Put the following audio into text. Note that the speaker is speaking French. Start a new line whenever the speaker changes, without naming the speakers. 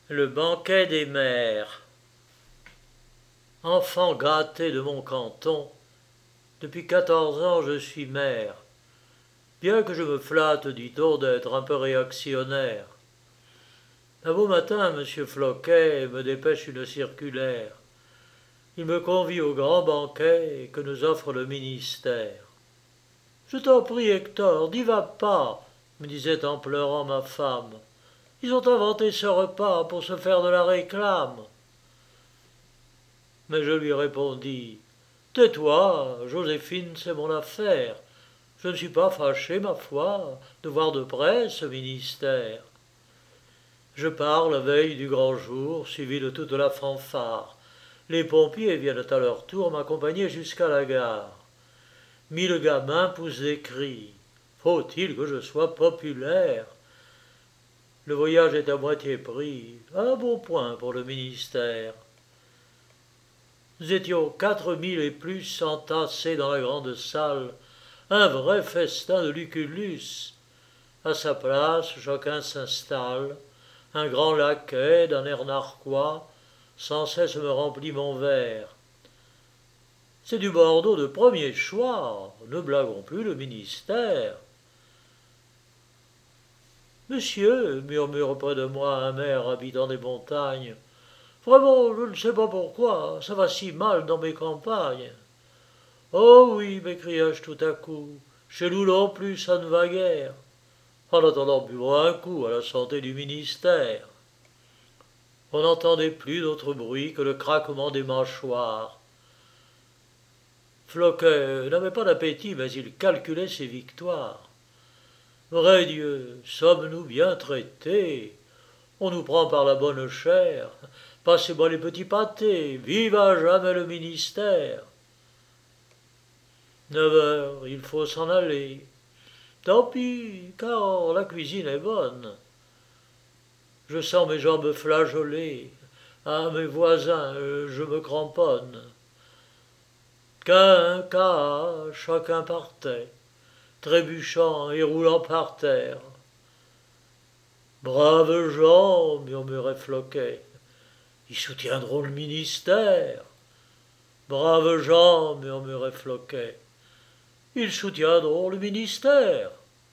Le banquet des mères. Enfant gâté de mon canton, depuis 14 ans je suis maire, bien que je me flatte, dit-on, d'être un peu réactionnaire. Un beau matin, monsieur Floquet me dépêche une circulaire. Il me convie au grand banquet que nous offre le ministère. Je t'en prie, Hector, n'y va pas, me disait en pleurant ma femme. Ils ont inventé ce repas pour se faire de la réclame. Mais je lui répondis: tais-toi, Joséphine, c'est mon affaire. Je ne suis pas fâché, ma foi, de voir de près ce ministère. Je pars la veille du grand jour, suivi de toute la fanfare. Les pompiers viennent à leur tour m'accompagner jusqu'à la gare. 1000 gamins poussent des cris. Faut-il que je sois populaire? Le voyage est à moitié pris, un bon point pour le ministère. Nous étions 4000 et plus entassés dans la grande salle, un vrai festin de lucullus. À sa place, chacun s'installe, un grand laquais d'un air narquois sans cesse me remplit mon verre. C'est du Bordeaux de premier choix, ne blaguons plus le ministère. Monsieur, murmure près de moi un maire habitant des montagnes, vraiment, je ne sais pas pourquoi, ça va si mal dans mes campagnes. Oh oui, m'écriai-je tout à coup, chez nous non plus ça ne va guère. En attendant, buvons un coup à la santé du ministère. On n'entendait plus d'autre bruit que le craquement des mâchoires. Floquet n'avait pas d'appétit, mais il calculait ses victoires. Vrai Dieu, sommes-nous bien traités? On nous prend par la bonne chair. Passez-moi les petits pâtés, vive à jamais le ministère. 9 heures, il faut s'en aller. Tant pis, car la cuisine est bonne. Je sens mes jambes flageoler. À mes voisins, je me cramponne. Qu'un chacun partait, trébuchant et roulant par terre. Braves gens, murmurait Floquet, ils soutiendront le ministère. Braves gens, murmurait Floquet, ils soutiendront le ministère.